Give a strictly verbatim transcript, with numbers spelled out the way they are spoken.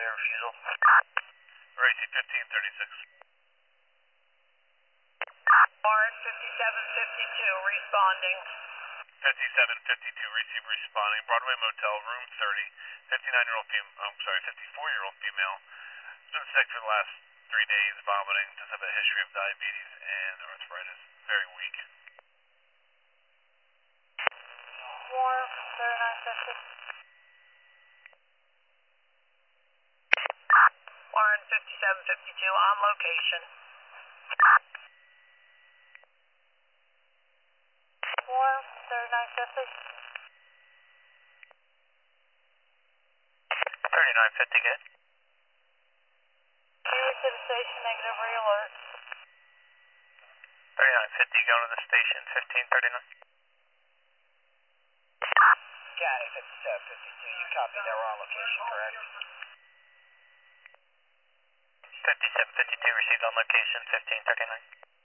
a refusal. Racing fifteen thirty-six. Orange fifty-seven fifty-two, responding. fifty-seven fifty-two, receive responding. Broadway Motel, room thirty. fifty-nine-year-old female, I'm sorry, fifty-four-year-old female. Has been sick for the last three days, vomiting, does have a history of diabetes and arthritis. Very weak. Warm, thirty-nine fifty. Orange fifty-seven fifty-two, on location. Warm, thirty-nine fifty. thirty-nine fifty, good. Near to the station, negative re-alert. thirty-nine fifty, going to the station, fifteen thirty-nine. County fifty-seven fifty-two, you copy that we're on location, correct? fifty-seven fifty-two, received on location, fifteen thirty-nine.